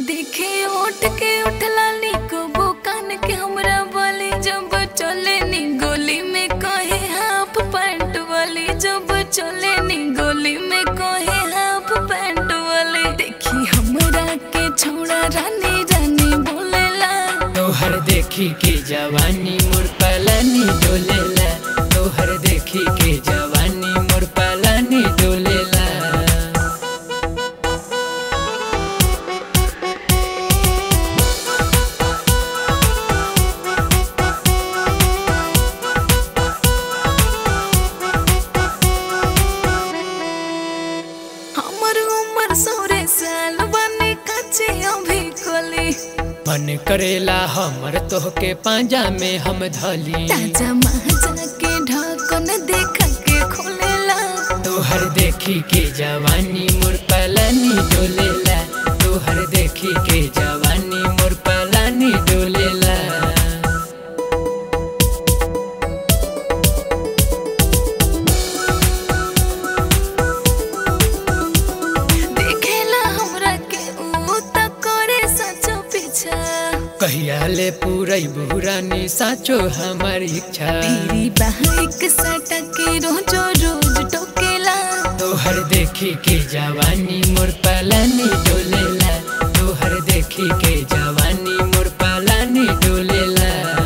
देखे उठ के उठला को कान के हमरा वाली जब चले नी गोली में कहे हाफ पैंट वाली जब चले नी गोली में कहे हाफ पैंट वाली देखी हमरा के छोड़ा रानी रानी बोलेला तोहर देखी के जवानी मोर पलानी डोलेला तोहर देखी के जवानी मोर पलानी डोलेला। मन करेला हमर तोहके पांजा में हम धली ताजा महजा के ढक्कन देखा के खोलेला तोहर देखी के जवानी मोर पलानी डोलेला तोहर देखी के जवानी मोर पलानी डोलेला। कहिया ले पूरई बुरानी साचो हमार इच्छा तेरी बाइक सटा के रोजो रोज टोकेला तोहर देखी के जवानी मोर पलानी डोलेला तोहर देखी के जवानी मोर पलानी डोलेला।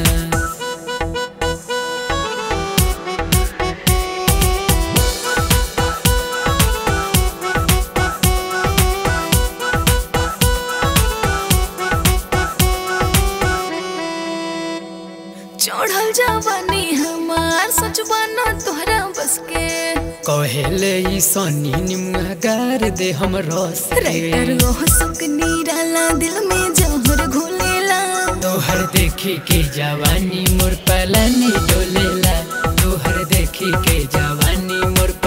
चढ़ल जवानी हमार सच बना तोहरा बस के कहेले ई सनी निमुआ गार दे हम रस राइटर ओह सुक निराला दिल में जहर घोलेला तोहर देखी के जवानी मोर पलानी डोलेला तोहर देखी के जवानी मोर